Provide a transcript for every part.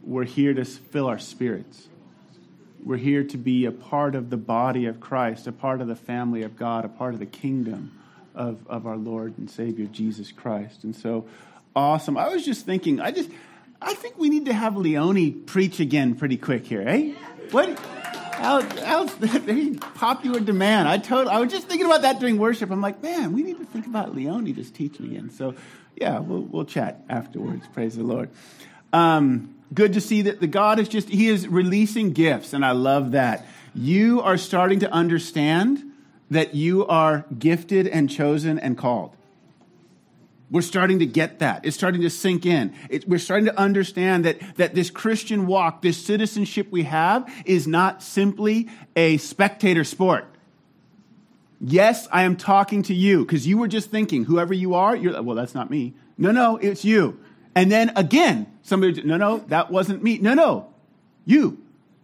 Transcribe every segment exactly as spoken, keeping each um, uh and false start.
we're here to fill our spirits. We're here to be a part of the body of Christ, a part of the family of God, a part of the kingdom of, of our Lord and Savior, Jesus Christ. And so, awesome. I was just thinking, I just, I think we need to have Leone preach again pretty quick here, eh? What? How, how's that popular demand? I told, I was just thinking about that during worship. I'm like, man, we need to think about Leone just teaching again. So, yeah, we'll we'll chat afterwards. Praise the Lord. Um, good to see that the God is just, he is releasing gifts, and I love that. You are starting to understand that you are gifted and chosen and called. We're starting to get that. It's starting to sink in. It, we're starting to understand that, that this Christian walk, this citizenship we have, is not simply a spectator sport. Yes, I am talking to you because you were just thinking, whoever you are, you're like, well, that's not me. No, no, it's you. And then again, somebody, no, no, that wasn't me. No, no, you.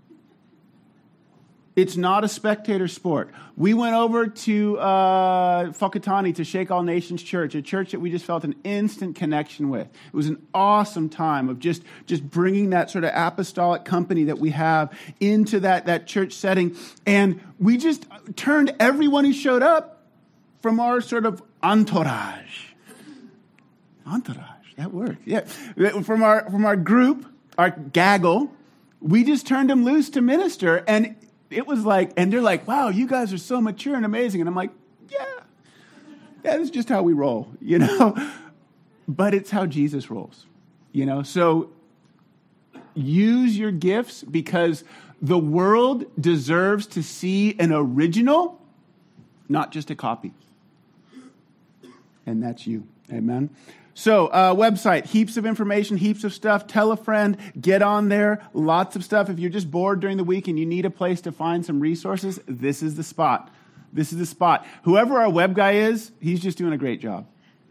It's not a spectator sport. We went over to uh, Whakatane to Shake All Nations Church, a church that we just felt an instant connection with. It was an awesome time of just, just bringing that sort of apostolic company that we have into that, that church setting. And we just turned everyone who showed up from our sort of entourage. Entourage, that works. Yeah. From our, from our group, our gaggle, we just turned them loose to minister. And it was like, and they're like, wow, you guys are so mature and amazing. And I'm like, yeah, that is just how we roll, you know? But it's how Jesus rolls, you know? So use your gifts because the world deserves to see an original, not just a copy. And that's you. Amen. So, uh, website, heaps of information, heaps of stuff. Tell a friend, get on there. Lots of stuff. If you're just bored during the week and you need a place to find some resources, this is the spot. This is the spot. Whoever our web guy is, he's just doing a great job.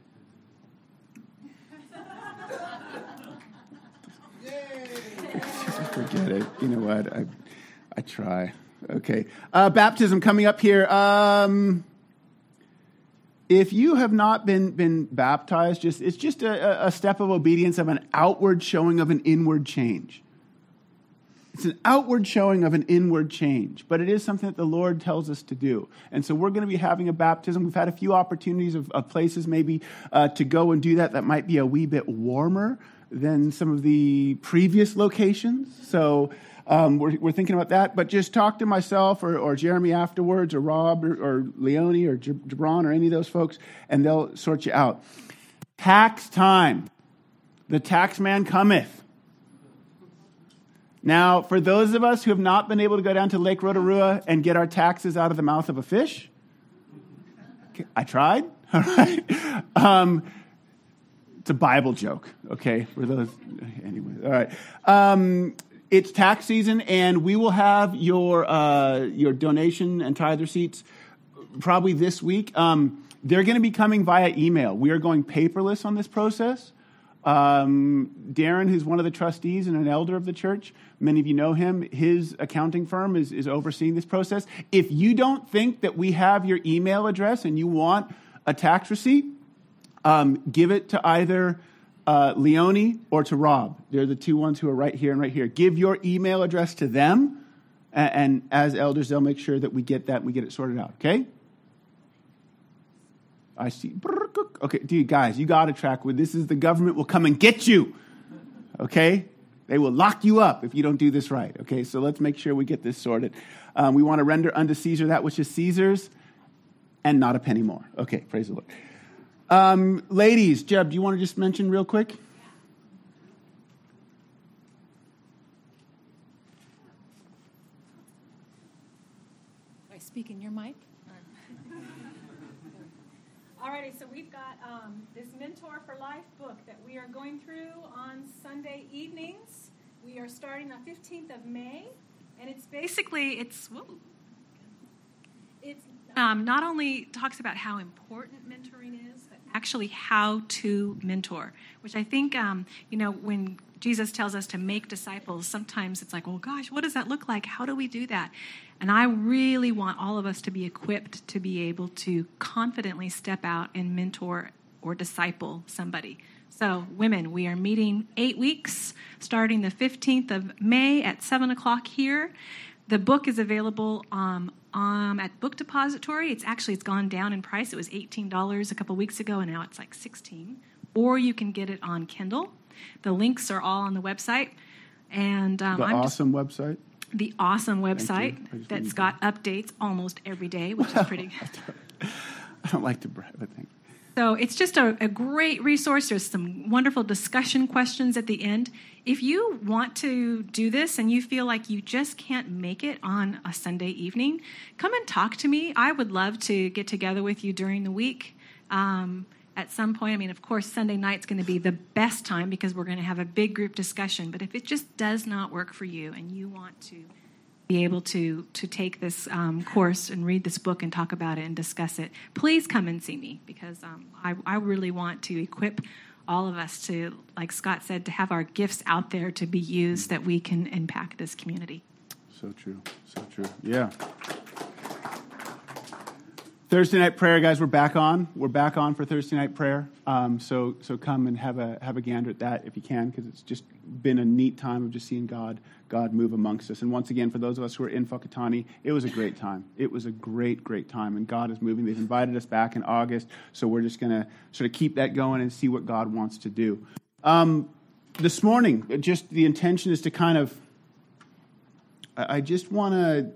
Forget it. You know what? I, I try. Okay. Uh, baptism coming up here. Um... If you have not been, been baptized, just it's just a, a step of obedience of an outward showing of an inward change. It's an outward showing of an inward change, but it is something that the Lord tells us to do. And so we're going to be having a baptism. We've had a few opportunities of, of places maybe uh, to go and do that that might be a wee bit warmer than some of the previous locations. So Um, we're, we're thinking about that, but just talk to myself or, or Jeremy afterwards, or Rob, or, or Leone, or Jabron, or any of those folks, and they'll sort you out. Tax time. The tax man cometh. Now, for those of us who have not been able to go down to Lake Rotorua and get our taxes out of the mouth of a fish, okay, I tried, all right? Um, it's a Bible joke, okay? For those, anyway, all right. Um, It's tax season, and we will have your uh, your donation and tithe receipts probably this week. Um, they're going to be coming via email. We are going paperless on this process. Um, Darren, who's one of the trustees and an elder of the church, many of you know him, his accounting firm is, is overseeing this process. If you don't think that we have your email address and you want a tax receipt, um, give it to either Uh, Leone or to Rob. They're the two ones who are right here and right here. Give your email address to them, and, and as elders, they'll make sure that we get that and we get it sorted out, okay? I see. Okay, dude, guys, you got to track with this. Is the government will come and get you, okay? They will lock you up if you don't do this right, okay? So let's make sure we get this sorted. Um, we want to render unto Caesar that which is Caesar's and not a penny more. Okay, praise the Lord. Um, ladies, Jeb, do you want to just mention real quick? Do I speak in your mic? Alrighty, so we've got um, this Mentor for Life book that we are going through on Sunday evenings. We are starting on fifteenth of May, and it's basically, it's, whoa, it's um, not only talks about how important mentoring is, but actually how to mentor, which I think, um, you know, when Jesus tells us to make disciples, sometimes it's like, well, gosh, what does that look like? How do we do that? And I really want all of us to be equipped to be able to confidently step out and mentor or disciple somebody. So, women, we are meeting eight weeks, starting the fifteenth of May at seven o'clock here. The book is available um, um, at Book Depository. It's actually, it's gone down in price. It was eighteen dollars a couple weeks ago, and now it's like sixteen dollars. Or you can get it on Kindle. The links are all on the website. And um, The I'm awesome just, website? The awesome website that's got updates almost every day, which is pretty good. I don't like to brag, but thank you. So it's just a, a great resource. There's some wonderful discussion questions at the end. If you want to do this and you feel like you just can't make it on a Sunday evening, come and talk to me. I would love to get together with you during the week um, at some point. I mean, of course, Sunday night's going to be the best time because we're going to have a big group discussion. But if it just does not work for you and you want to be able to to take this um, course and read this book and talk about it and discuss it, please come and see me, because um, I, I really want to equip all of us to, like Scott said, to have our gifts out there to be used that we can impact this community. So true, so true. Yeah. Thursday night prayer, guys. We're back on. We're back on for Thursday night prayer. Um, so so come and have a have a gander at that if you can, because it's just been a neat time of just seeing God God move amongst us. And once again, for those of us who are in Whakatane, it was a great time. It was a great great time, and God is moving. They've invited us back in August, so we're just going to sort of keep that going and see what God wants to do. Um, this morning, just the intention is to kind of. I, I just want to.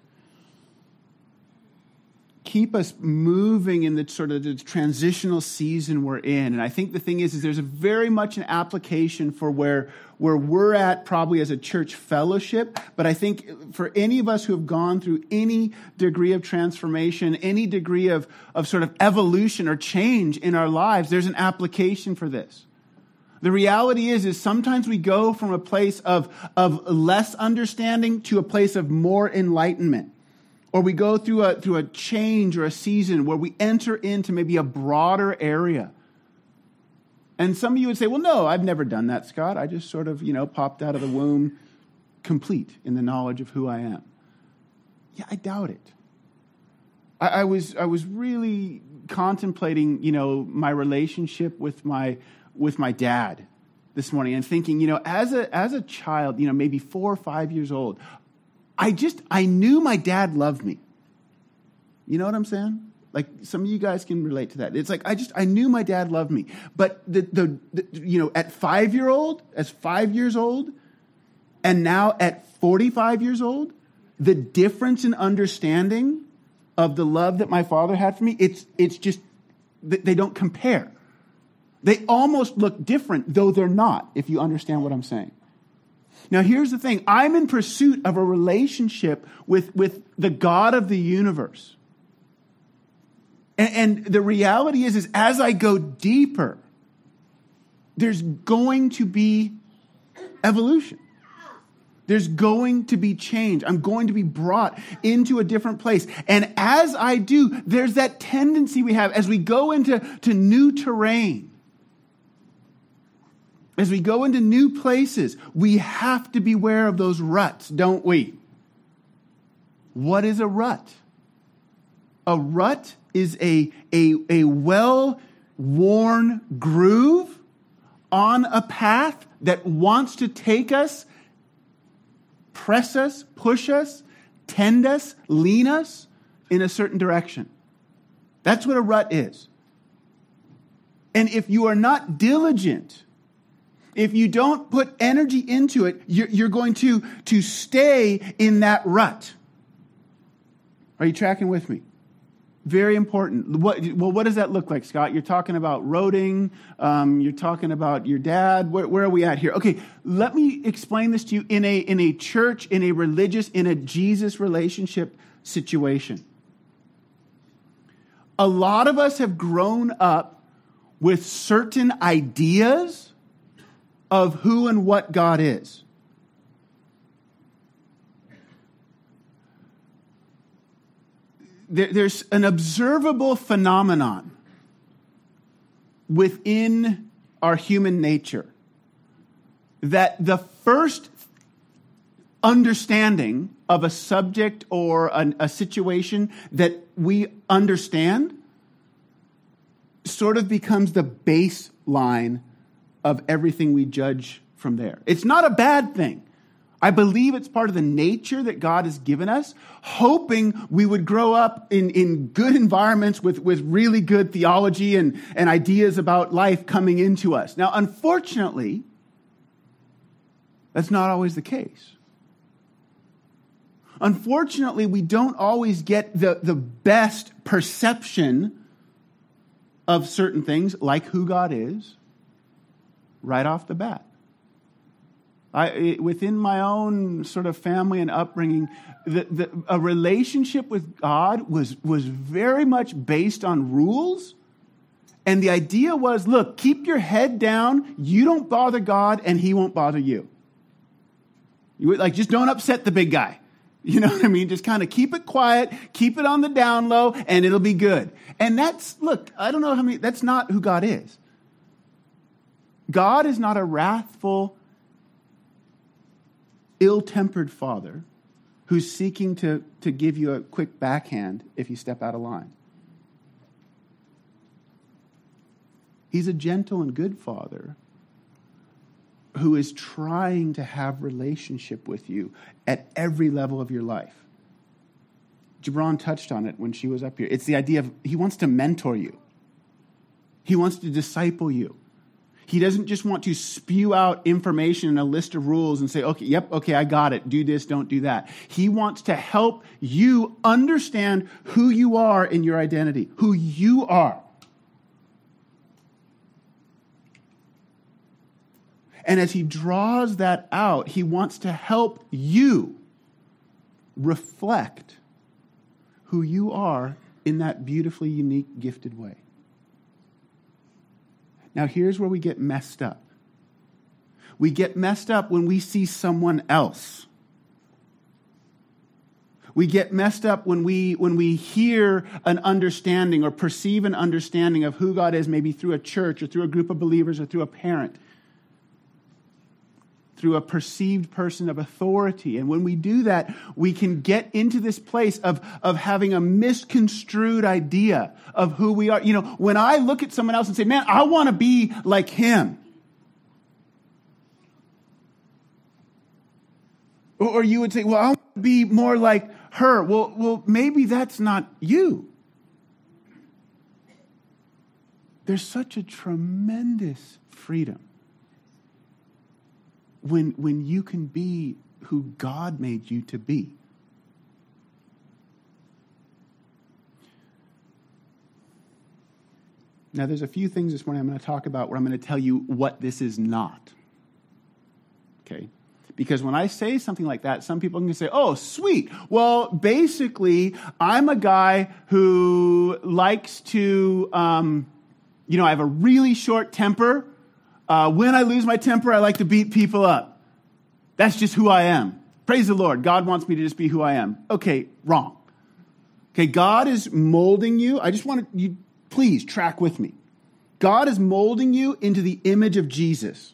Keep us moving in the sort of the transitional season we're in. And I think the thing is, is there's a very much an application for where, where we're at probably as a church fellowship. But I think for any of us who have gone through any degree of transformation, any degree of, of sort of evolution or change in our lives, there's an application for this. The reality is, is sometimes we go from a place of, of less understanding to a place of more enlightenment. Or we go through a through a change or a season where we enter into maybe a broader area. And some of you would say, well, no, I've never done that, Scott. I just sort of, you know, popped out of the womb complete in the knowledge of who I am. Yeah, I doubt it. I, I was I was really contemplating, you know, my relationship with my with my dad this morning and thinking, you know, as a as a child, you know, maybe four or five years old, I just, I knew my dad loved me. You know what I'm saying? Like, some of you guys can relate to that. It's like, I just, I knew my dad loved me. But, the, the, the you know, at five-year-old, as five years old, and now at forty-five years old, the difference in understanding of the love that my father had for me, it's, it's just, they don't compare. They almost look different, though they're not, if you understand what I'm saying. Now, here's the thing. I'm in pursuit of a relationship with, with the God of the universe. And, and the reality is, is as I go deeper, there's going to be evolution. There's going to be change. I'm going to be brought into a different place. And as I do, there's that tendency we have as we go into to new terrain. As we go into new places, we have to beware of those ruts, don't we? What is a rut? A rut is a, a, a well-worn groove on a path that wants to take us, press us, push us, tend us, lean us in a certain direction. That's what a rut is. And if you are not diligent, if you don't put energy into it, you're, you're going to, to stay in that rut. Are you tracking with me? Very important. What, well, what does that look like, Scott? You're talking about roading. Um, you're talking about your dad. Where, where are we at here? Okay, let me explain this to you in a, in a church, in a religious, in a Jesus relationship situation. A lot of us have grown up with certain ideas of who and what God is. There, there's an observable phenomenon within our human nature that the first understanding of a subject or an, a situation that we understand sort of becomes the baseline of everything we judge from there. It's not a bad thing. I believe it's part of the nature that God has given us, hoping we would grow up in, in good environments with, with really good theology and, and ideas about life coming into us. Now, unfortunately, that's not always the case. Unfortunately, we don't always get the, the best perception of certain things, like who God is, right off the bat. I, within my own sort of family and upbringing, the, the, a relationship with God was, was very much based on rules. And the idea was, look, keep your head down. You don't bother God, and he won't bother you. You like, just don't upset the big guy. You know what I mean? Just kind of keep it quiet, keep it on the down low, and it'll be good. And that's, look, I don't know how many, that's not who God is. God is not a wrathful, ill-tempered father who's seeking to, to give you a quick backhand if you step out of line. He's a gentle and good father who is trying to have relationship with you at every level of your life. Gibran touched on it when she was up here. It's the idea of he wants to mentor you. He wants to disciple you. He doesn't just want to spew out information and a list of rules and say, okay, yep, okay, I got it. Do this, don't do that. He wants to help you understand who you are in your identity, who you are. And as he draws that out, he wants to help you reflect who you are in that beautifully unique, gifted way. Now, here's where we get messed up. We get messed up when we see someone else. We get messed up when we when we hear an understanding or perceive an understanding of who God is, maybe through a church or through a group of believers or through a parent, through a perceived person of authority. And when we do that, we can get into this place of, of having a misconstrued idea of who we are. You know, when I look at someone else and say, man, I want to be like him. Or, or you would say, well, I want to be more like her. Well, well, maybe that's not you. There's such a tremendous freedom When, when you can be who God made you to be. Now, there's a few things this morning I'm going to talk about where I'm going to tell you what this is not. Okay? Because when I say something like that, some people can say, oh, sweet. Well, basically, I'm a guy who likes to, um, you know, I have a really short temper. Uh, when I lose my temper, I like to beat people up. That's just who I am. Praise the Lord. God wants me to just be who I am. Okay, wrong. Okay, God is molding you. I just want you, please track with me. God is molding you into the image of Jesus.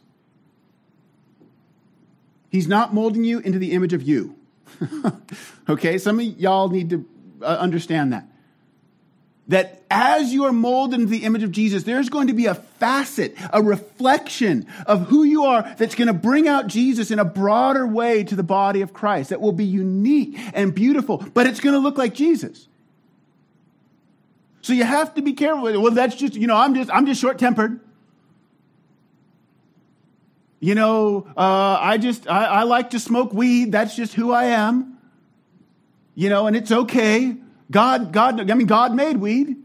He's not molding you into the image of you. Okay, some of y'all need to uh, understand that. That as you are molded into the image of Jesus, there's going to be a facet, a reflection of who you are that's going to bring out Jesus in a broader way to the body of Christ that will be unique and beautiful, but it's going to look like Jesus. So you have to be careful. Well, that's just, you know, I'm just, I'm just short-tempered. You know, uh, I just, I, I like to smoke weed. That's just who I am. You know, and it's okay. God, God, I mean, God made weed.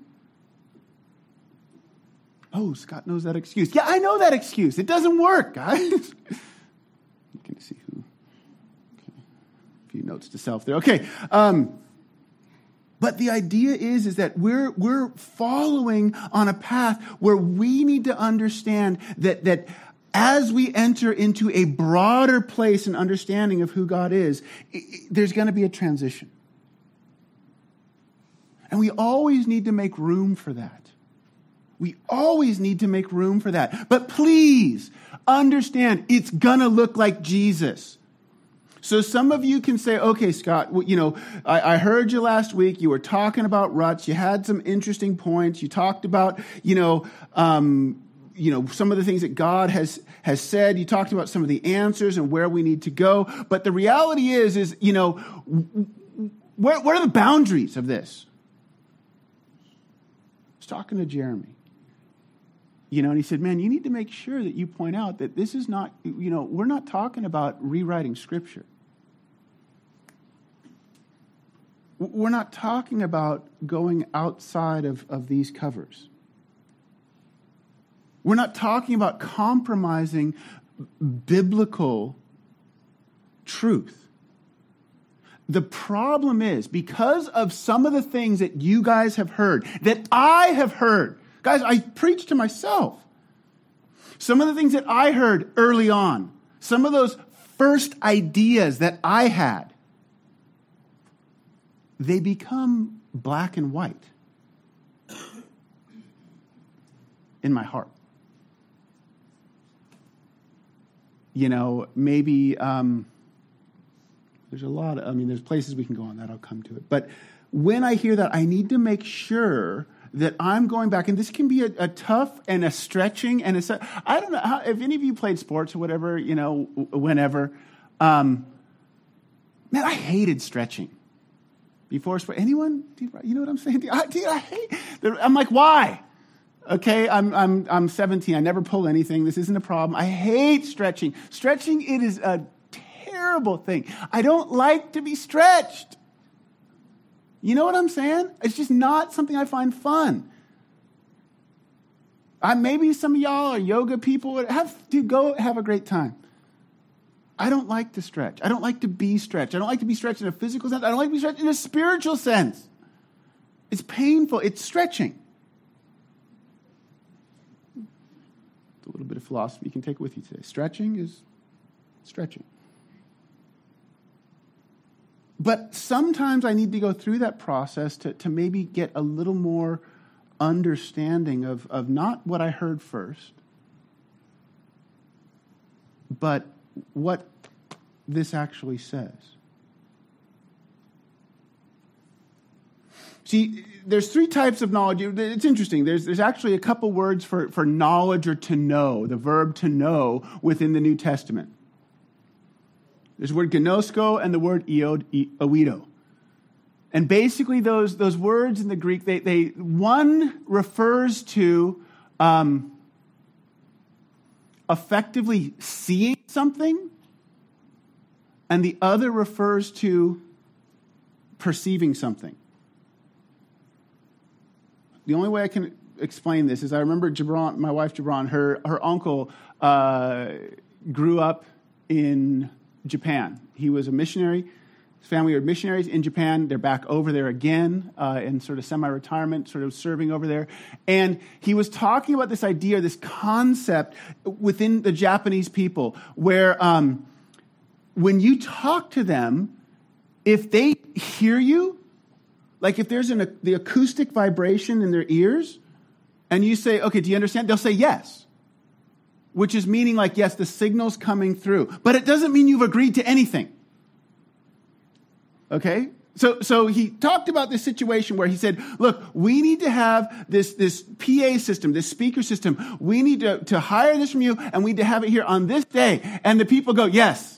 Oh, Scott knows that excuse. Yeah, I know that excuse. It doesn't work, guys. You can see who. Okay. A few notes to self there. Okay. Um, but the idea is, is that we're, we're following on a path where we need to understand that, that as we enter into a broader place and understanding of who God is, it, it, there's going to be a transition. And we always need to make room for that. We always need to make room for that. But please understand, it's going to look like Jesus. So some of you can say, okay, Scott, well, you know, I, I heard you last week. You were talking about ruts. You had some interesting points. You talked about, you know, um, you know, some of the things that God has, has said. You talked about some of the answers and where we need to go. But the reality is, is, you know, where, what are the boundaries of this? I was talking to Jeremy, you know, and he said, man, you need to make sure that you point out that this is not, you know, we're not talking about rewriting Scripture. We're not talking about going outside of, of these covers. We're not talking about compromising biblical truth. The problem is, because of some of the things that you guys have heard, that I have heard, guys, I preach to myself. Some of the things that I heard early on, some of those first ideas that I had, they become black and white in my heart. You know, maybe um, there's a lot of, I mean, there's places we can go on that. I'll come to it. But when I hear that, I need to make sure that I'm going back, and this can be a, a tough and a stretching and a, I don't know how, if any of you played sports or whatever, you know, whenever. Um, man, I hated stretching. Before sport, anyone? You know what I'm saying? I, dude, I hate. I'm like, why? Okay, I'm I'm I'm seventeen. I never pull anything. This isn't a problem. I hate stretching. Stretching, it is a terrible thing. I don't like to be stretched. You know what I'm saying? It's just not something I find fun. I maybe some of y'all are yoga people. Have dude, go have a great time. I don't like to stretch. I don't like to be stretched. I don't like to be stretched in a physical sense. I don't like to be stretched in a spiritual sense. It's painful. It's stretching. It's a little bit of philosophy you can take with you today. Stretching is stretching. But sometimes I need to go through that process to, to maybe get a little more understanding of, of not what I heard first, but what this actually says. See, there's three types of knowledge. It's interesting. There's there's actually a couple words for, for knowledge or to know, the verb to know within the New Testament. There's the word gnosko and the word oido. And basically those, those words in the Greek, they, they one refers to um, effectively seeing something, and the other refers to perceiving something. The only way I can explain this is I remember Gibran, my wife Gibran, her, her uncle uh, grew up in Japan. He was a missionary. His family were missionaries in Japan. They're back over there again uh, in sort of semi-retirement, sort of serving over there. And he was talking about this idea, this concept within the Japanese people where um, when you talk to them, if they hear you, like if there's an, the acoustic vibration in their ears, and you say, okay, do you understand? They'll say yes, which is meaning like, yes, the signal's coming through. But it doesn't mean you've agreed to anything. Okay? So so he talked about this situation where he said, look, we need to have this, this P A system, this speaker system. We need to, to hire this from you, and we need to have it here on this day. And the people go, yes.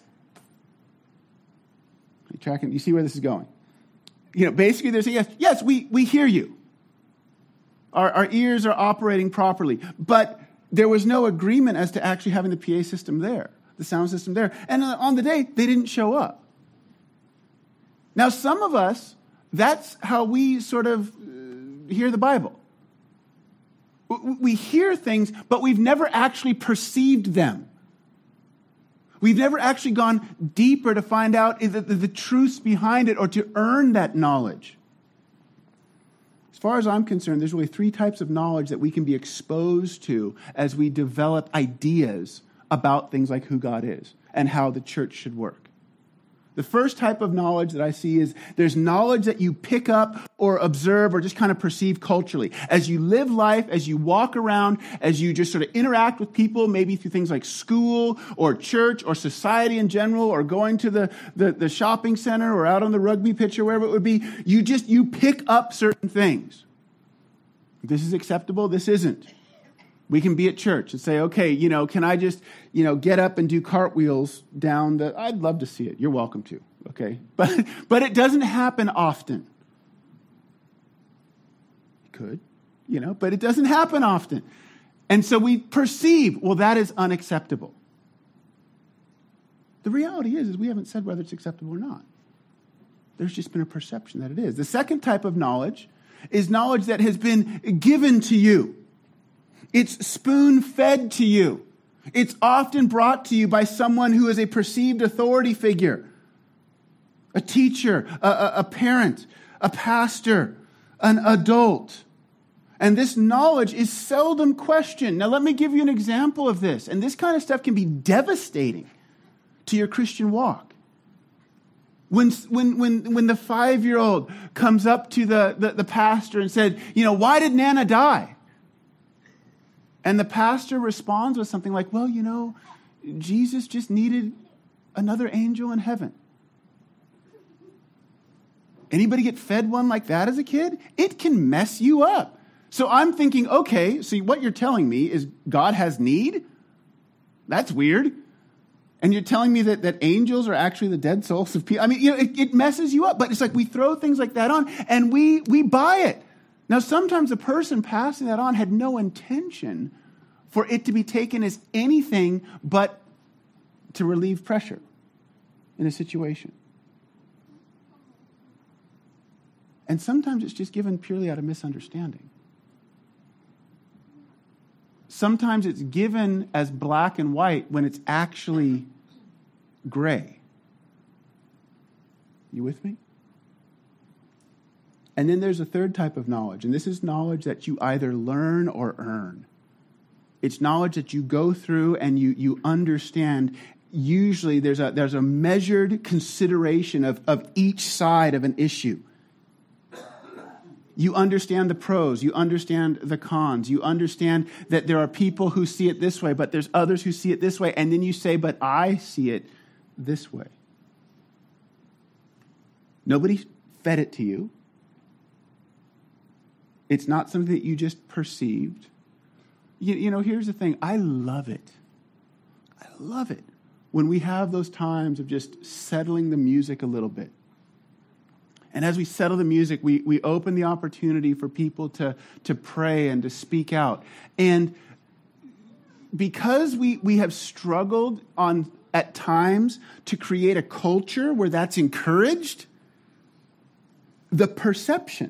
You tracking? You see where this is going? You know, basically they're saying, yes, yes, we, we hear you. Our, our ears are operating properly. But there was no agreement as to actually having the P A system there, the sound system there. And on the day, they didn't show up. Now, some of us, that's how we sort of hear the Bible. We hear things, but we've never actually perceived them. We've never actually gone deeper to find out the, the, the truths behind it or to earn that knowledge. As far as I'm concerned, there's really three types of knowledge that we can be exposed to as we develop ideas about things like who God is and how the church should work. The first type of knowledge that I see is there's knowledge that you pick up or observe or just kind of perceive culturally. As you live life, as you walk around, as you just sort of interact with people, maybe through things like school or church or society in general or going to the, the, the shopping center or out on the rugby pitch or wherever it would be, you just, you pick up certain things. This is acceptable, this isn't. We can be at church and say, okay, you know, can I just, you know, get up and do cartwheels down the, I'd love to see it. You're welcome to, okay? But, but it doesn't happen often. It could, you know, but it doesn't happen often. And so we perceive, well, that is unacceptable. The reality is, is we haven't said whether it's acceptable or not. There's just been a perception that it is. The second type of knowledge is knowledge that has been given to you. It's spoon-fed to you. It's often brought to you by someone who is a perceived authority figure, a teacher, a, a, a parent, a pastor, an adult. And this knowledge is seldom questioned. Now, let me give you an example of this. And this kind of stuff can be devastating to your Christian walk. When, when, when, when the five-year-old comes up to the, the, the pastor and said, you know, why did Nana die? And the pastor responds with something like, well, you know, Jesus just needed another angel in heaven. Anybody get fed one like that as a kid? It can mess you up. So I'm thinking, okay, so what you're telling me is God has need? That's weird. And you're telling me that, that angels are actually the dead souls of people. I mean, you know, it, it messes you up. But it's like we throw things like that on and we we buy it. Now, sometimes the person passing that on had no intention for it to be taken as anything but to relieve pressure in a situation. And sometimes it's just given purely out of misunderstanding. Sometimes it's given as black and white when it's actually gray. You with me? And then there's a third type of knowledge, and this is knowledge that you either learn or earn. It's knowledge that you go through and you, you understand. Usually there's a, there's a measured consideration of, of each side of an issue. You understand the pros, you understand the cons, you understand that there are people who see it this way, but there's others who see it this way, and then you say, but I see it this way. Nobody fed it to you. It's not something that you just perceived. You, you know, here's the thing. I love it. I love it when we have those times of just settling the music a little bit. And as we settle the music, we, we open the opportunity for people to, to pray and to speak out. And because we, we have struggled on at times to create a culture where that's encouraged, the perception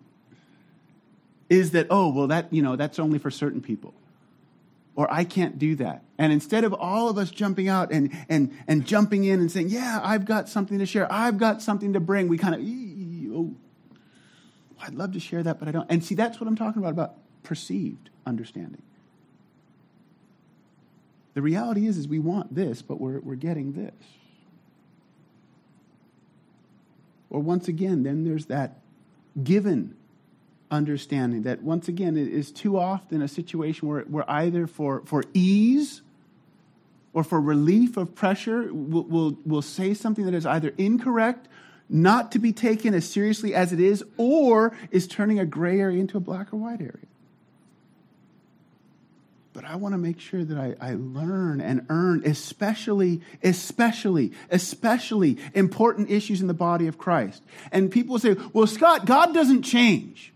is that, oh, well, that, you know, that's only for certain people. Or I can't do that. And instead of all of us jumping out and and and jumping in and saying, yeah, I've got something to share. I've got something to bring. We kind of, oh, I'd love to share that, but I don't. And see, that's what I'm talking about, about perceived understanding. The reality is, is we want this, but we're we're getting this. Or once again, then there's that given understanding that, once again, it is too often a situation where we're either for, for ease or for relief of pressure, we'll, we'll, we'll say something that is either incorrect, not to be taken as seriously as it is, or is turning a gray area into a black or white area. But I want to make sure that I, I learn and earn, especially, especially, especially important issues in the body of Christ. And people say, well, Scott, God doesn't change.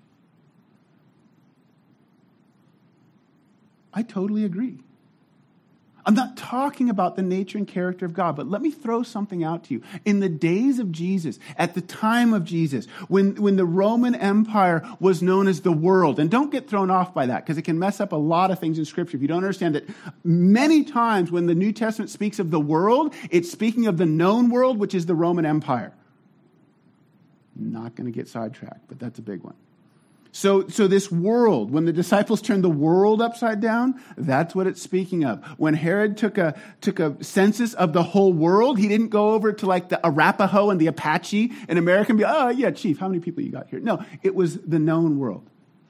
I totally agree. I'm not talking about the nature and character of God, but let me throw something out to you. In the days of Jesus, at the time of Jesus, when, when the Roman Empire was known as the world, and don't get thrown off by that, because it can mess up a lot of things in Scripture. If you don't understand that many times when the New Testament speaks of the world, it's speaking of the known world, which is the Roman Empire. I'm not going to get sidetracked, but that's a big one. So, so this world, when the disciples turned the world upside down, that's what it's speaking of. When Herod took a took a census of the whole world, he didn't go over to like the Arapaho and the Apache in America and be, oh, yeah, chief, how many people you got here? No, it was the known world.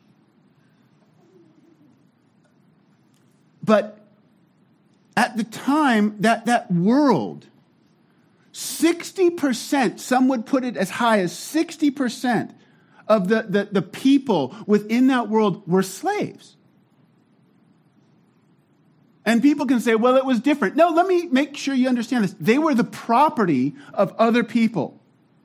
But at the time, that, that world, sixty percent, some would put it as high as sixty percent, of the, the, the people within that world were slaves. And people can say, well, it was different. No, let me make sure you understand this. They were the property of other people.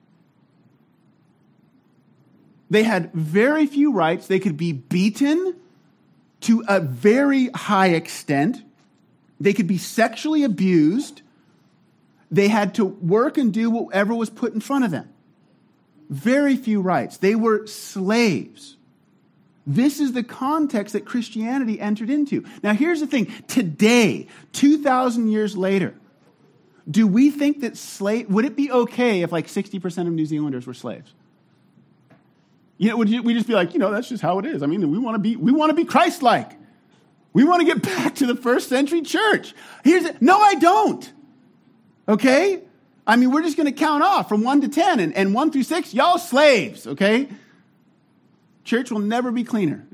They had very few rights. They could be beaten to a very high extent. They could be sexually abused. They had to work and do whatever was put in front of them. Very few rights. They were slaves. This is the context that Christianity entered into. Now, here's the thing. Today, two thousand years later, do we think that slave, would it be okay if like sixty percent of New Zealanders were slaves? You know, would you, we just be like, you know, that's just how it is. I mean, we want to be, we want to be Christ-like. We want to get back to the first century church. Here's it. No, I don't. Okay? I mean, we're just going to count off from one to ten, and, and one through six, y'all slaves, okay? Church will never be cleaner.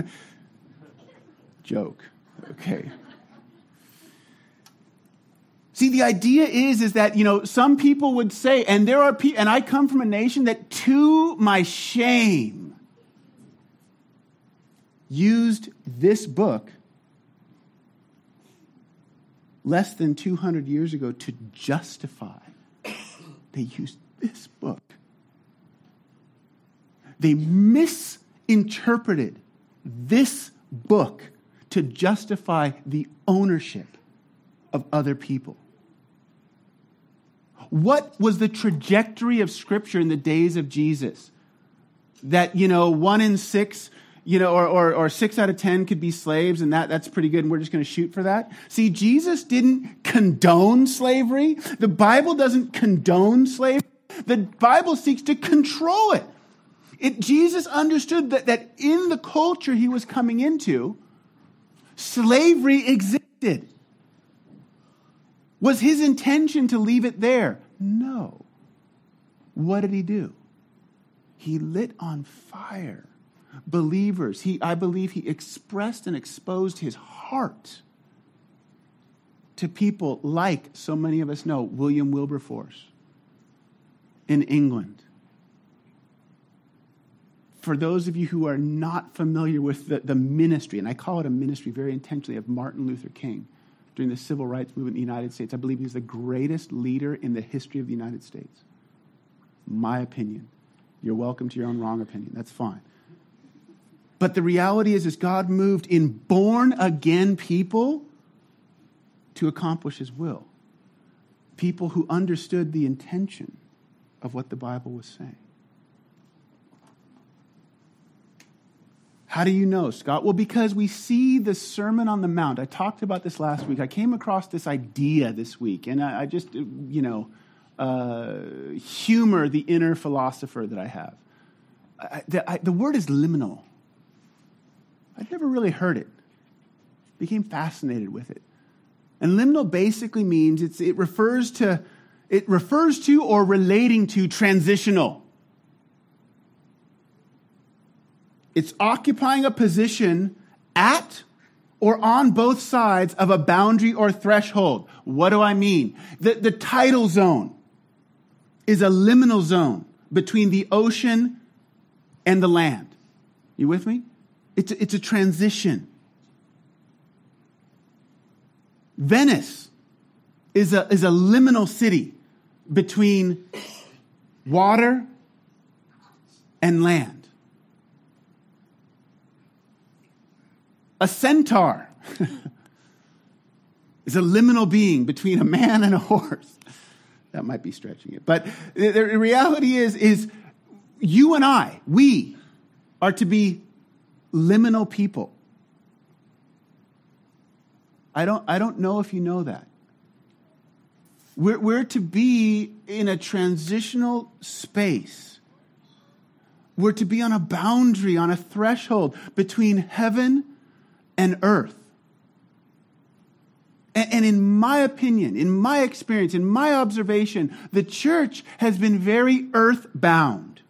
Joke. Okay. See, the idea is, is that, you know, some people would say, and there are people, and I come from a nation that, to my shame, used this book less than two hundred years ago to justify. They used this book. They misinterpreted this book to justify the ownership of other people. What was the trajectory of Scripture in the days of Jesus? That, you know, one in six, you know, or, or, or six out of ten could be slaves, and that, that's pretty good, and we're just going to shoot for that. See, Jesus didn't condone slavery. The Bible doesn't condone slavery. The Bible seeks to control it. It, Jesus understood that, that in the culture he was coming into, slavery existed. Was his intention to leave it there? No. What did he do? He lit on fire believers. He, I believe he expressed and exposed his heart to people like so many of us know, William Wilberforce in England. For those of you who are not familiar with the, the ministry, and I call it a ministry very intentionally, of Martin Luther King during the civil rights movement in the United States, I believe he's the greatest leader in the history of the United States. My opinion. You're welcome to your own wrong opinion. That's fine. But the reality is, is God moved in born-again people to accomplish his will. People who understood the intention of what the Bible was saying. How do you know, Scott? Well, because we see the Sermon on the Mount. I talked about this last week. I came across this idea this week, and I, I just, you know, uh, humor the inner philosopher that I have. I, the, I, the word is liminal. I'd never really heard it. Became fascinated with it. And liminal basically means it's, it refers to, it refers to or relating to transitional. It's occupying a position at or on both sides of a boundary or threshold. What do I mean? The, the tidal zone is a liminal zone between the ocean and the land. You with me? It's a, it's a transition. Venice is a, is a liminal city between water and land. A centaur is a liminal being between a man and a horse. That might be stretching it. But the, the reality is, is you and I, we are to be liminal people. I don't, I don't know if you know that. We're, we're to be in a transitional space. We're to be on a boundary, on a threshold between heaven and earth. And, and in my opinion, in my experience, in my observation, the church has been very earthbound.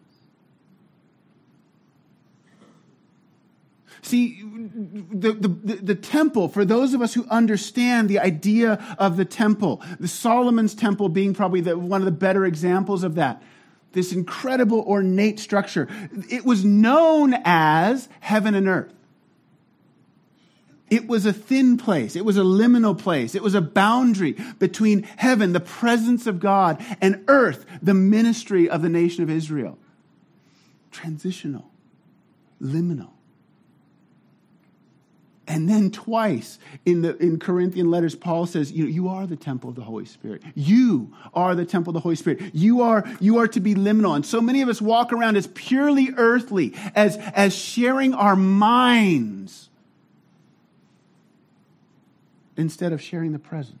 See, the, the, the temple, for those of us who understand the idea of the temple, the Solomon's temple being probably the, one of the better examples of that, this incredible ornate structure, it was known as heaven and earth. It was a thin place. It was a liminal place. It was a boundary between heaven, the presence of God, and earth, the ministry of the nation of Israel. Transitional, liminal. And then twice in the in Corinthian letters, Paul says, you know, you are the temple of the Holy Spirit. You are the temple of the Holy Spirit. You are, you are to be liminal. And so many of us walk around as purely earthly, as, as sharing our minds instead of sharing the presence.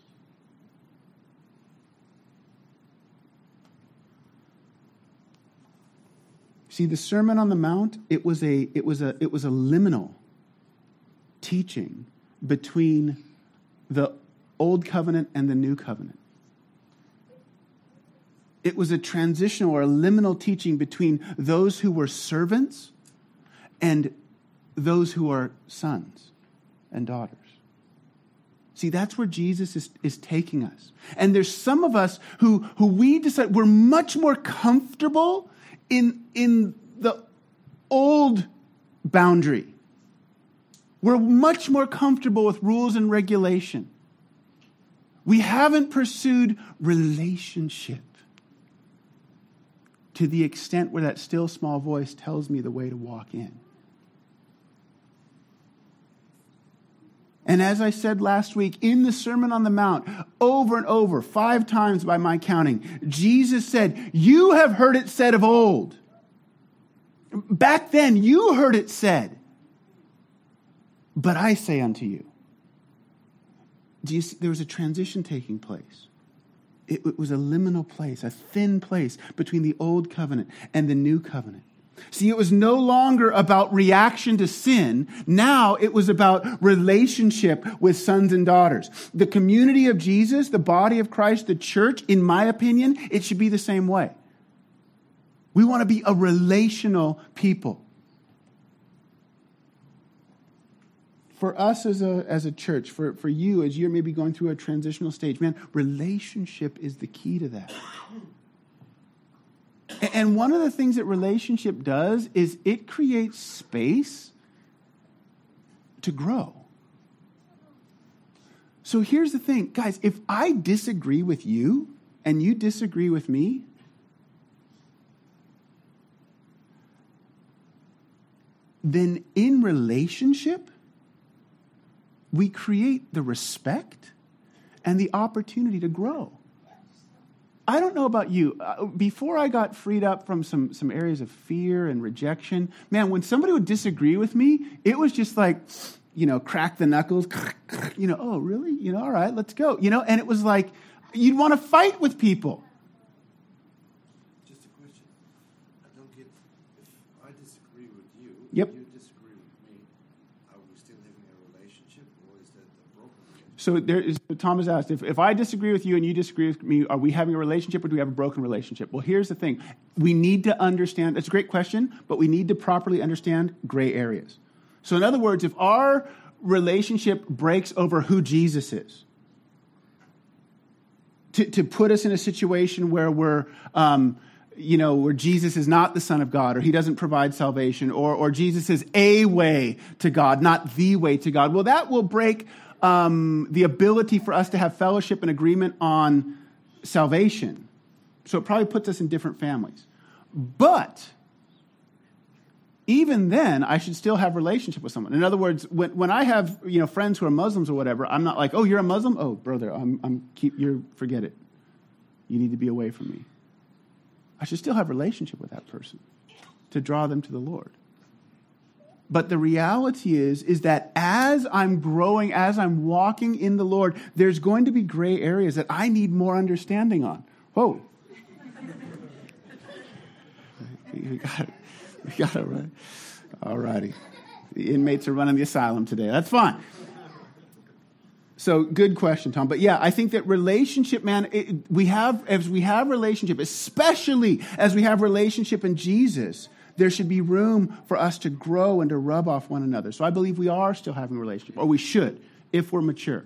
See, the Sermon on the Mount, it was a, it was a, it was a liminal teaching between the old covenant and the new covenant. It was a transitional or a liminal teaching between those who were servants and those who are sons and daughters. See, that's where Jesus is, is taking us. And there's some of us who, who we decide we're much more comfortable in, in the old boundary. We're much more comfortable with rules and regulation. We haven't pursued relationship to the extent where that still small voice tells me the way to walk in. And as I said last week, in the Sermon on the Mount, over and over, five times by my counting, Jesus said, you have heard it said of old. Back then, you heard it said. But I say unto you. Do you see, there was a transition taking place. It, it was a liminal place, a thin place between the old covenant and the new covenant. See, it was no longer about reaction to sin. Now it was about relationship with sons and daughters. The community of Jesus, the body of Christ, the church, in my opinion, it should be the same way. We want to be a relational people. For us as a, as a church, for, for you as you're maybe going through a transitional stage, man, relationship is the key to that. And one of the things that relationship does is it creates space to grow. So here's the thing, guys, if I disagree with you and you disagree with me, then in relationship, we create the respect and the opportunity to grow. I don't know about you. Uh, before I got freed up from some, some areas of fear and rejection, man, when somebody would disagree with me, it was just like, you know, crack the knuckles, you know, oh, really? You know, all right, let's go. You know, and it was like, you'd want to fight with people. Just a question. I don't get, if I disagree with you, yep. you disagree with me, are we still having a relationship, or is that a broken relationship? So there is, Thomas asked, if, if I disagree with you and you disagree with me, are we having a relationship or do we have a broken relationship? Well, here's the thing. We need to understand, it's a great question, but we need to properly understand gray areas. So in other words, if our relationship breaks over who Jesus is, to, to put us in a situation where we're, um, you know, where Jesus is not the Son of God, or he doesn't provide salvation, or, or Jesus is a way to God, not the way to God, well, that will break um, the ability for us to have fellowship and agreement on salvation. So it probably puts us in different families. But even then, I should still have a relationship with someone. In other words, when, when I have, you know, friends who are Muslims or whatever, I'm not like, oh, you're a Muslim? Oh, brother, I'm, I'm keep you're forget it. You need to be away from me. I should still have a relationship with that person to draw them to the Lord. But the reality is, is that as I'm growing, as I'm walking in the Lord, there's going to be gray areas that I need more understanding on. Whoa. You got it. You got it, right? All righty. The inmates are running the asylum today. That's fine. So good question, Tom. But yeah, I think that relationship, man, it, we have, as we have relationship, especially as we have relationship in Jesus, there should be room for us to grow and to rub off one another. So I believe we are still having a relationship, or we should, if we're mature.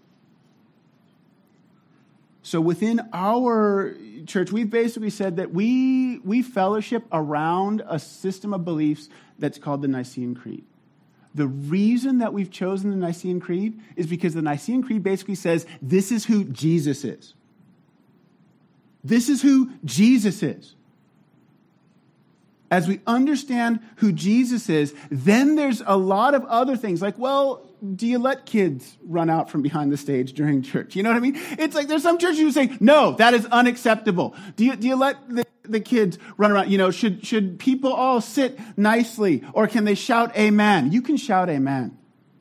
So within our church, we've basically said that we we fellowship around a system of beliefs that's called the Nicene Creed. The reason that we've chosen the Nicene Creed is because the Nicene Creed basically says this is who Jesus is. This is who Jesus is. As we understand who Jesus is, then there's a lot of other things like, well, do you let kids run out from behind the stage during church? You know what I mean? It's like there's some churches who say, no, that is unacceptable. Do you, do you let the, the kids run around? You know, should, should people all sit nicely or can they shout amen? You can shout amen.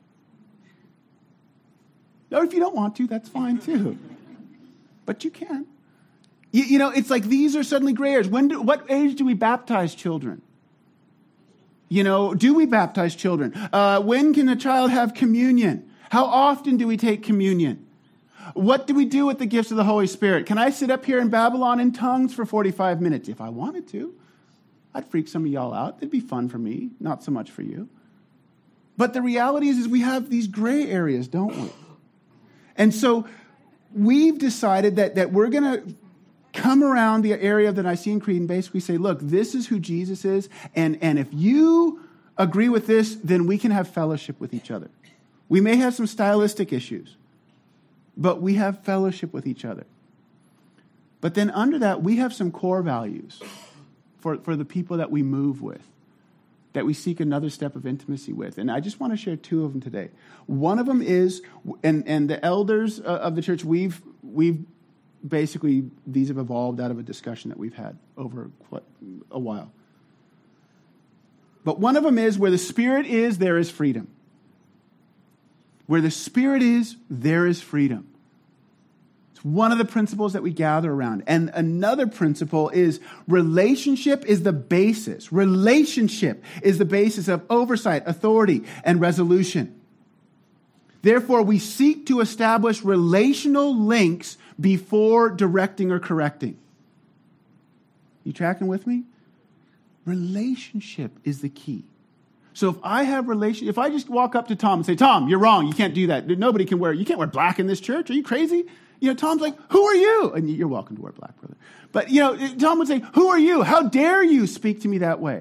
Or if you don't want to, that's fine too. But you can. You, you know, it's like these are suddenly gray areas. When do, what age do we baptize children? You know, do we baptize children? Uh, when can a child have communion? How often do we take communion? What do we do with the gifts of the Holy Spirit? Can I sit up here in Babylon in tongues for forty-five minutes? If I wanted to. I'd freak some of y'all out. It'd be fun for me, not so much for you. But the reality is, is we have these gray areas, don't we? And so we've decided that, that we're going to come around the area of the Nicene Creed and basically say, look, this is who Jesus is. And, and if you agree with this, then we can have fellowship with each other. We may have some stylistic issues, but we have fellowship with each other. But then under that, we have some core values for, for the people that we move with, that we seek another step of intimacy with. And I just want to share two of them today. One of them is, and, and the elders of the church, we've we've basically, these have evolved out of a discussion that we've had over quite a while. But one of them is, where the Spirit is, there is freedom. Where the Spirit is, there is freedom. It's one of the principles that we gather around. And another principle is relationship is the basis. Relationship is the basis of oversight, authority, and resolution. Therefore, we seek to establish relational links before directing or correcting. You tracking with me? Relationship is the key. So if I have relation, if I just walk up to Tom and say, Tom, you're wrong. You can't do that. Nobody can wear, you can't wear black in this church. Are you crazy? You know, Tom's like, who are you? And you're welcome to wear black, brother. But, you know, Tom would say, who are you? How dare you speak to me that way?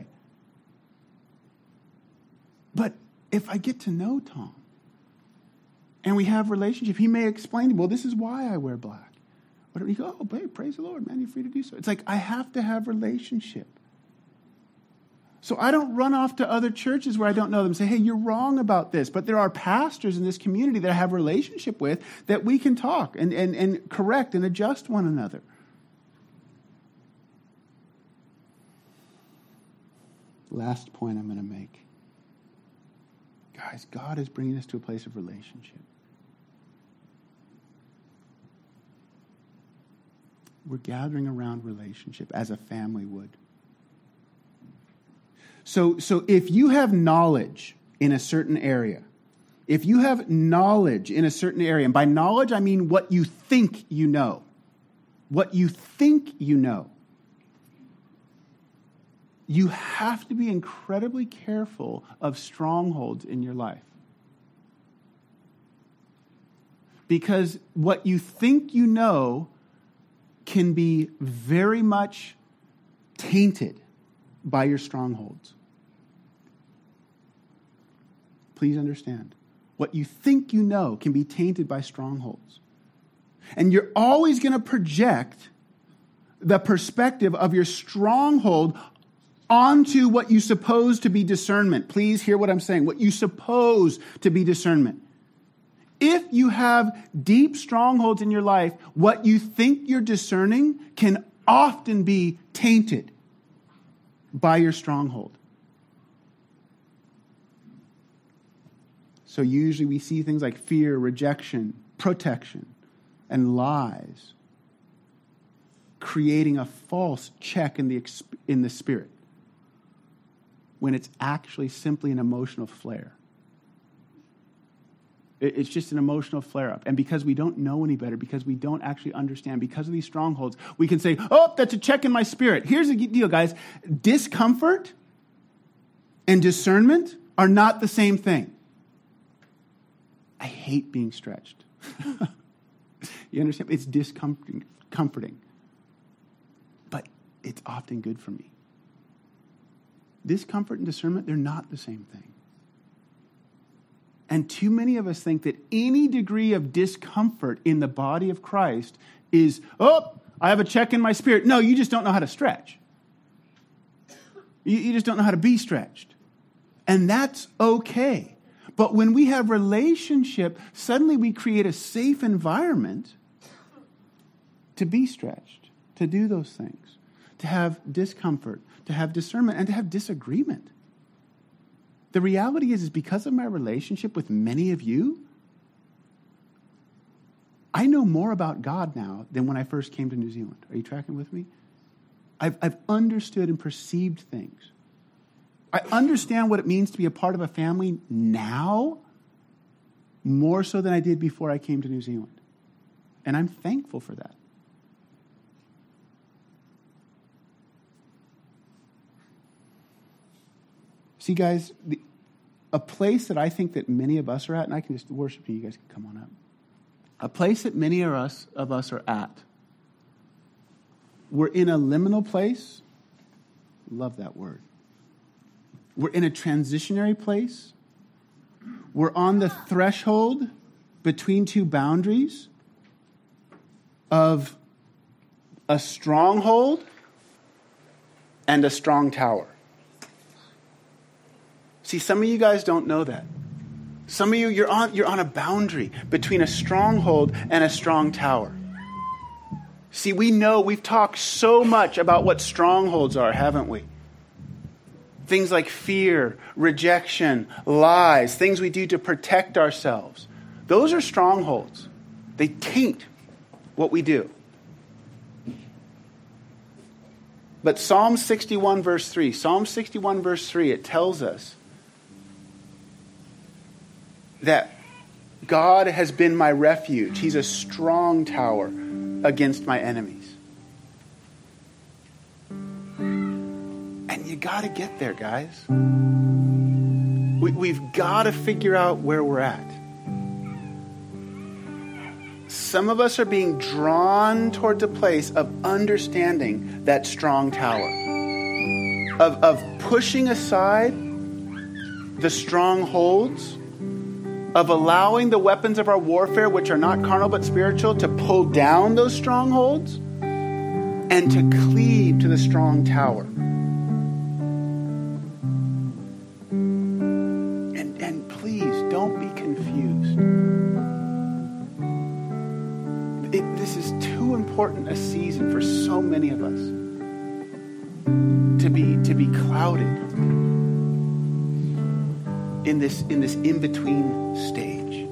But if I get to know Tom and we have relationship, he may explain to me, well, this is why I wear black. Whatever. You go, oh, babe, praise the Lord, man, you're free to do so. It's like I have to have relationship. So I don't run off to other churches where I don't know them and say, hey, you're wrong about this. But there are pastors in this community that I have a relationship with that we can talk and, and, and correct and adjust one another. Last point I'm going to make. Guys, God is bringing us to a place of relationship. We're gathering around relationship as a family would. So, so if you have knowledge in a certain area, if you have knowledge in a certain area, and by knowledge I mean what you think you know, what you think you know, you have to be incredibly careful of strongholds in your life. Because what you think you know can be very much tainted by your strongholds. Please understand. What you think you know can be tainted by strongholds. And you're always going to project the perspective of your stronghold onto what you suppose to be discernment. Please hear what I'm saying. What you suppose to be discernment. If you have deep strongholds in your life, what you think you're discerning can often be tainted by your stronghold. So usually we see things like fear, rejection, protection, and lies, creating a false check in the in the spirit, when it's actually simply an emotional flare. It's just an emotional flare-up. And because we don't know any better, because we don't actually understand, because of these strongholds, we can say, oh, that's a check in my spirit. Here's the deal, guys. Discomfort and discernment are not the same thing. I hate being stretched. You understand? It's discomforting, comforting. But it's often good for me. Discomfort and discernment, they're not the same thing. And too many of us think that any degree of discomfort in the body of Christ is, oh, I have a check in my spirit. No, you just don't know how to stretch. You, you just don't know how to be stretched. And that's okay. But when we have relationship, suddenly we create a safe environment to be stretched, to do those things, to have discomfort, to have discernment, and to have disagreement. The reality is, is because of my relationship with many of you, I know more about God now than when I first came to New Zealand. Are you tracking with me? I've, I've understood and perceived things. I understand what it means to be a part of a family now more so than I did before I came to New Zealand. And I'm thankful for that. See, guys, the, a place that I think that many of us are at, and I can just worship you, you guys can come on up. A place that many of us, of us are at. We're in a liminal place. Love that word. We're in a transitionary place. We're on the threshold between two boundaries of a stronghold and a strong tower. See, some of you guys don't know that. Some of you, you're on, you're on a boundary between a stronghold and a strong tower. See, we know, we've talked so much about what strongholds are, haven't we? Things like fear, rejection, lies, things we do to protect ourselves. Those are strongholds. They taint what we do. But Psalm sixty-one verse three, Psalm sixty-one verse three, it tells us that God has been my refuge. He's a strong tower against my enemies. And you got to get there, guys. We, we've got to figure out where we're at. Some of us are being drawn towards a place of understanding that strong tower. Of, of pushing aside the strongholds, of allowing the weapons of our warfare, which are not carnal but spiritual, to pull down those strongholds and to cleave to the strong tower. And, and please don't be confused. It, this is too important a season for so many of us to be, to be clouded in this in this in-between stage.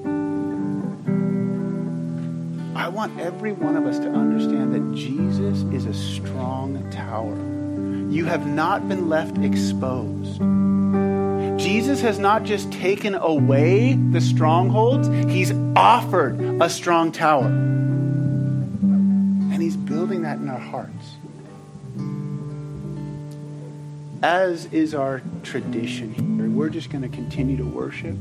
I want every one of us to understand that Jesus is a strong tower. You have not been left exposed. Jesus has not just taken away the strongholds, he's offered a strong tower. And he's building that in our hearts. As is our tradition here, we're just going to continue to worship.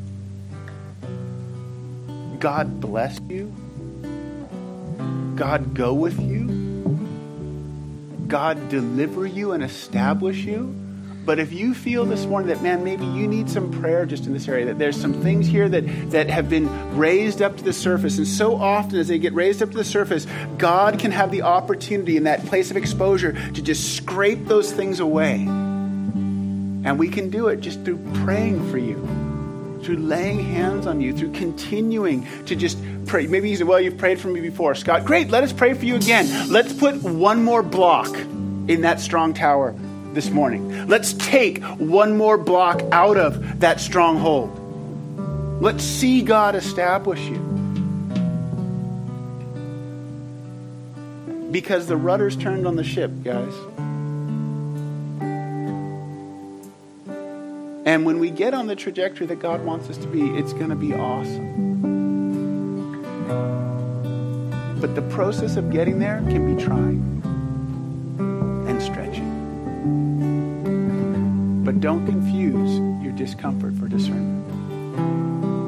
God bless you. God go with you. God deliver you and establish you. But if you feel this morning that, man, maybe you need some prayer just in this area, that there's some things here that, that have been raised up to the surface. And so often as they get raised up to the surface, God can have the opportunity in that place of exposure to just scrape those things away. And we can do it just through praying for you, through laying hands on you, through continuing to just pray. Maybe you say, well, you've prayed for me before, Scott. Great, let us pray for you again. Let's put one more block in that strong tower this morning. Let's take one more block out of that stronghold. Let's see God establish you. Because the rudder's turned on the ship, guys. And when we get on the trajectory that God wants us to be, it's going to be awesome. But the process of getting there can be trying and stretching. But don't confuse your discomfort for discernment.